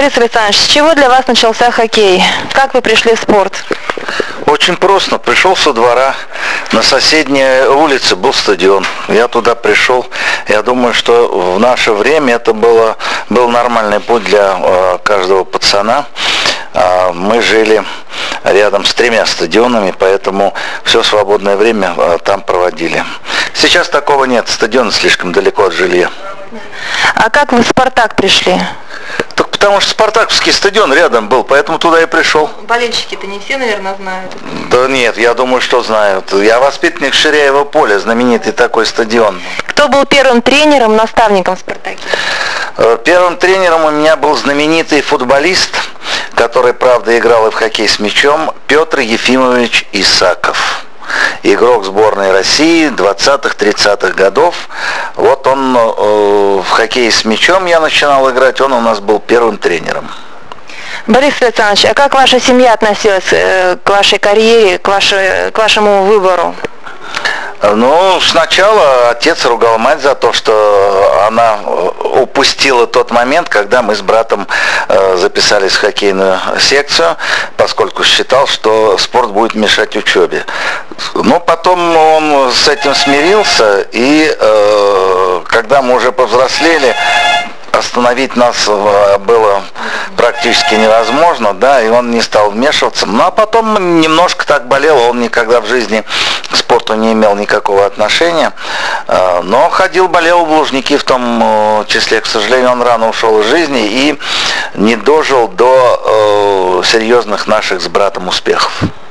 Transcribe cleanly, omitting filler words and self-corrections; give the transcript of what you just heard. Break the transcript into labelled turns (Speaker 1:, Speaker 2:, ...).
Speaker 1: Борис Александрович, с чего для вас начался хоккей? Как вы пришли в спорт?
Speaker 2: Очень просто. Пришел со двора. На соседней улице был стадион. Я туда пришел. Я думаю, что в наше время это был нормальный путь для каждого пацана. Мы жили рядом с 3 стадионами, поэтому все свободное время там проводили. Сейчас такого нет. Стадион слишком далеко от жилья.
Speaker 1: А как вы в «Спартак» пришли?
Speaker 2: Так потому что спартаковский стадион рядом был, поэтому туда и пришел.
Speaker 1: Болельщики-то не все, наверное, знают.
Speaker 2: Да нет, я думаю, что знают. Я воспитанник Ширяева поля, знаменитый такой стадион.
Speaker 1: Кто был первым тренером, наставником в «Спартаке»?
Speaker 2: Первым тренером у меня был знаменитый футболист, который, правда, играл и в хоккей с мячом, Петр Ефимович Исаков. Игрок сборной России 20-30-х годов. Вот он в хоккей с мячом я начинал играть, он у нас был первым тренером.
Speaker 1: Борис Александрович, а как ваша семья относилась к вашей карьере, к вашему выбору?
Speaker 2: Ну, сначала отец ругал мать за то, что она упустила тот момент, когда мы с братом записались в хоккейную секцию, поскольку считал, что спорт будет мешать учебе. Но потом он с этим смирился, и когда мы уже повзрослели, остановить нас было практически невозможно, да, и он не стал вмешиваться. Ну, а потом немножко так болел, он никогда в жизни к спорту не имел никакого отношения, но ходил, болел в Лужники в том числе. К сожалению, он рано ушел из жизни и не дожил до серьезных наших с братом успехов.